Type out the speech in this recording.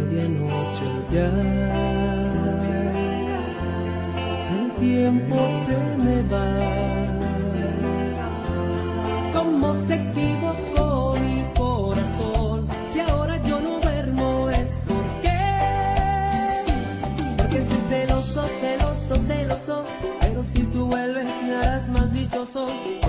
medianoche ya, el tiempo se me va. ¿Cómo se equivocó mi corazón? Si ahora yo no duermo es porque estoy celoso, celoso, celoso. Pero si tú vuelves me harás más dichoso.